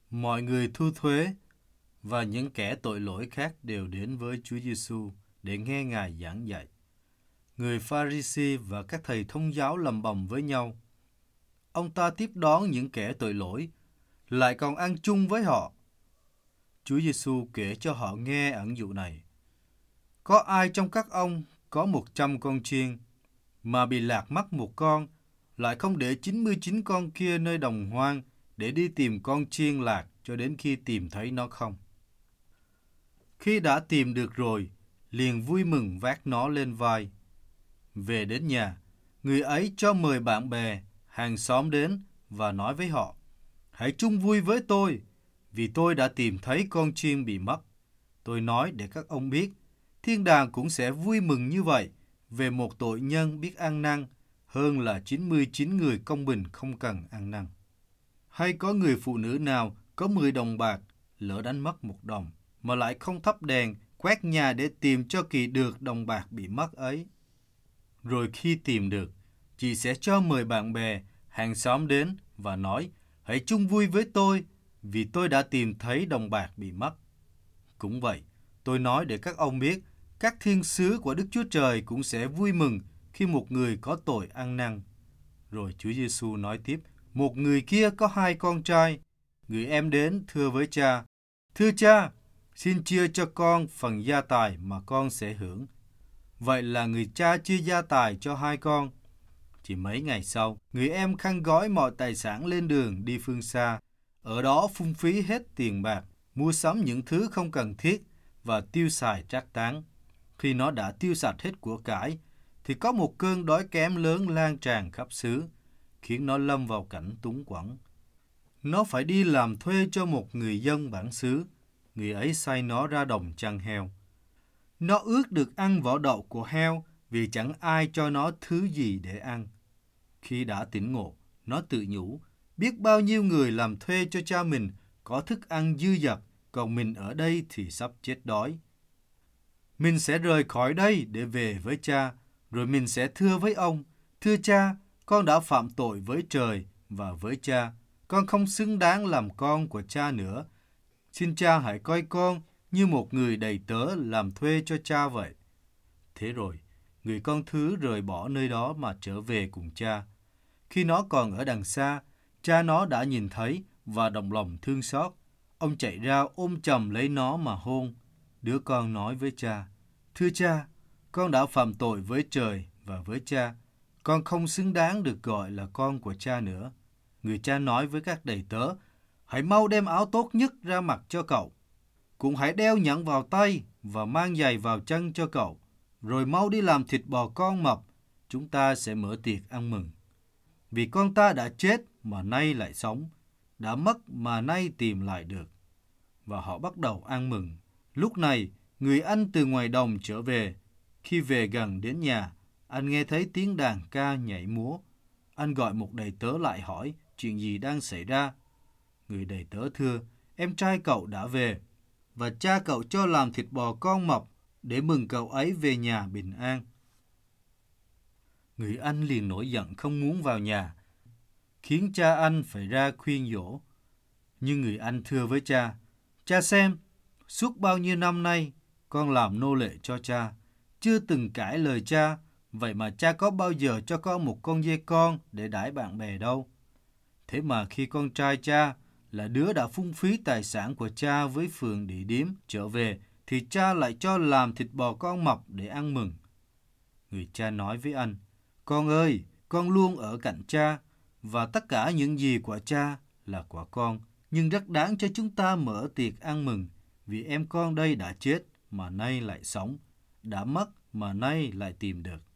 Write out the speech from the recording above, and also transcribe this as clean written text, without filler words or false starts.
Mọi người thu thuế và những kẻ tội lỗi khác đều đến với Chúa Giêsu để nghe Ngài giảng dạy. Người Pha-ri-si và các thầy thông giáo lầm bầm với nhau. Ông ta tiếp đón những kẻ tội lỗi, lại còn ăn chung với họ. Chúa Giêsu kể cho họ nghe ẩn dụ này. Có ai trong các ông có 100 con chiên, mà bị lạc mất một con, lại không để 99 con kia nơi đồng hoang để đi tìm con chiên lạc cho đến khi tìm thấy nó không? Khi đã tìm được rồi, liền vui mừng vác nó lên vai. Về đến nhà, người ấy cho mời bạn bè, hàng xóm đến và nói với họ: Hãy chung vui với tôi, vì tôi đã tìm thấy con chiên bị mất. Tôi nói để các ông biết, thiên đàng cũng sẽ vui mừng như vậy về một tội nhân biết ăn năn, hơn là 99 người công bình không cần ăn năn. Hay có người phụ nữ nào có 10 đồng bạc, lỡ đánh mất 1 đồng, mà lại không thắp đèn, quét nhà để tìm cho kỳ được đồng bạc bị mất ấy. Rồi khi tìm được, chị sẽ cho mời bạn bè, hàng xóm đến và nói: Hãy chung vui với tôi, vì tôi đã tìm thấy đồng bạc bị mất. Cũng vậy, tôi nói để các ông biết, các thiên sứ của Đức Chúa Trời cũng sẽ vui mừng khi một người có tội ăn năn. Rồi Chúa Giêsu nói tiếp: Một người kia có 2 con trai. Người em đến thưa với cha: Thưa cha, xin chia cho con phần gia tài mà con sẽ hưởng. Vậy là người cha chia gia tài cho 2 con. Chỉ mấy ngày sau, người em khăn gói mọi tài sản lên đường đi phương xa. Ở đó phung phí hết tiền bạc, mua sắm những thứ không cần thiết và tiêu xài trác táng. Khi nó đã tiêu sạch hết của cải, thì có một cơn đói kém lớn lan tràn khắp xứ, khiến nó lâm vào cảnh túng quẫn. Nó phải đi làm thuê cho một người dân bản xứ. Người ấy sai nó ra đồng chăn heo. Nó ước được ăn vỏ đậu của heo vì chẳng ai cho nó thứ gì để ăn. Khi đã tỉnh ngộ, nó tự nhủ: biết bao nhiêu người làm thuê cho cha mình có thức ăn dư dật, còn mình ở đây thì sắp chết đói. Mình sẽ rời khỏi đây để về với cha, rồi mình sẽ thưa với ông: Thưa cha, con đã phạm tội với trời và với cha. Con không xứng đáng làm con của cha nữa. Xin cha hãy coi con như một người đầy tớ làm thuê cho cha vậy. Thế rồi, người con thứ rời bỏ nơi đó mà trở về cùng cha. Khi nó còn ở đằng xa, cha nó đã nhìn thấy và động lòng thương xót. Ông chạy ra ôm chầm lấy nó mà hôn. Đứa con nói với cha: Thưa cha, con đã phạm tội với trời và với cha. Con không xứng đáng được gọi là con của cha nữa. Người cha nói với các đầy tớ: Hãy mau đem áo tốt nhất ra mặc cho cậu. Cũng hãy đeo nhẫn vào tay và mang giày vào chân cho cậu. Rồi mau đi làm thịt bò con mập. Chúng ta sẽ mở tiệc ăn mừng. Vì con ta đã chết mà nay lại sống, đã mất mà nay tìm lại được. Và họ bắt đầu ăn mừng. Lúc này, người anh từ ngoài đồng trở về. Khi về gần đến nhà, anh nghe thấy tiếng đàn ca nhảy múa. Anh gọi một đầy tớ lại hỏi chuyện gì đang xảy ra. Người đầy tớ thưa: Em trai cậu đã về, và cha cậu cho làm thịt bò con mập để mừng cậu ấy về nhà bình an. Người anh liền nổi giận không muốn vào nhà, khiến cha anh phải ra khuyên dỗ. Nhưng người anh thưa với cha: Cha xem, suốt bao nhiêu năm nay con làm nô lệ cho cha, chưa từng cãi lời cha, vậy mà cha có bao giờ cho con một con dê con để đãi bạn bè đâu. Thế mà khi con trai cha là đứa đã phung phí tài sản của cha với phường địa điếm trở về, thì cha lại cho làm thịt bò con mập để ăn mừng. Người cha nói với anh: Con ơi, con luôn ở cạnh cha, và tất cả những gì của cha là của con. Nhưng rất đáng cho chúng ta mở tiệc ăn mừng, vì em con đây đã chết mà nay lại sống, đã mất mà nay lại tìm được.